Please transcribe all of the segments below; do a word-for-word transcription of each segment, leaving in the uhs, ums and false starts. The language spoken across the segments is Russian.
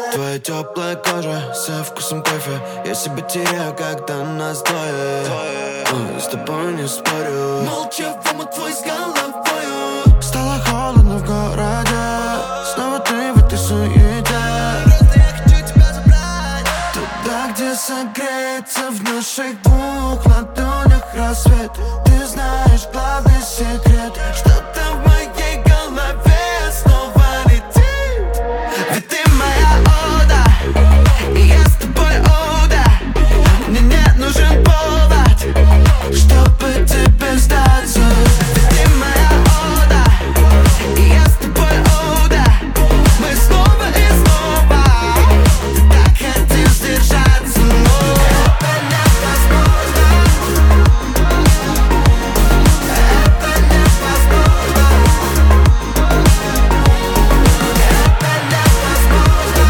Твоя теплая кожа со вкусом кофе. Я себя теряю, когда нас двое. А, я с тобой не спорю. Молча в омут твой с головою. Стало холодно в городе. Снова ты в этой суете. Просто я хочу тебя забрать туда, где согреется в наших двух ладонях рассвет. Ты знаешь главный секрет, что-то в моей голове снова летит. Ведь ты моя ода, и я с тобой ода. Мне не нужен повод, чтобы тебе сдаться. Ведь ты моя ода, и я с тобой ода. Мы снова и снова. Ты так хотел сдержаться, но это невозможно. Это невозможно. Это невозможно.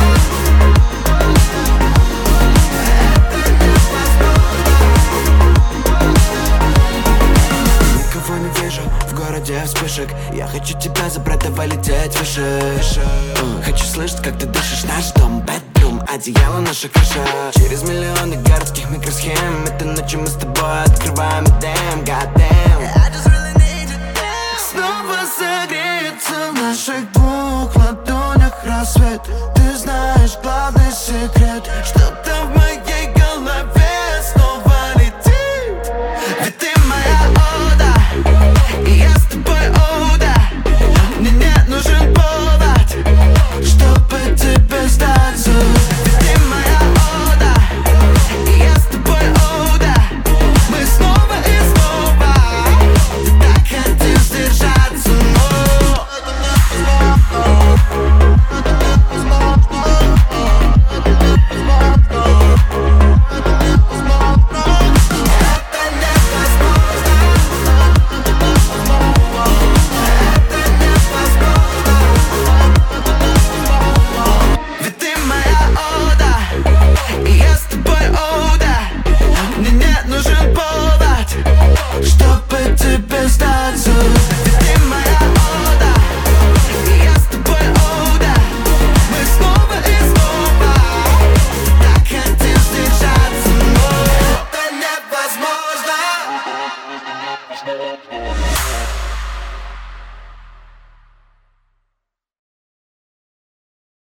Никого не вижу в городе вспышек. Я хочу тебя забрать, давай лететь выше. Uh, Хочу слышать, как ты дышишь. Наш дом, бедрум, одеяло, наша крыша. Через миллионы городских микросхем. Этой ночью мы с тобой открываем damn, goddamn. I just really need you, damn. Снова согреется в наших двух ладонях рассвет. Ты знаешь главный секрет, что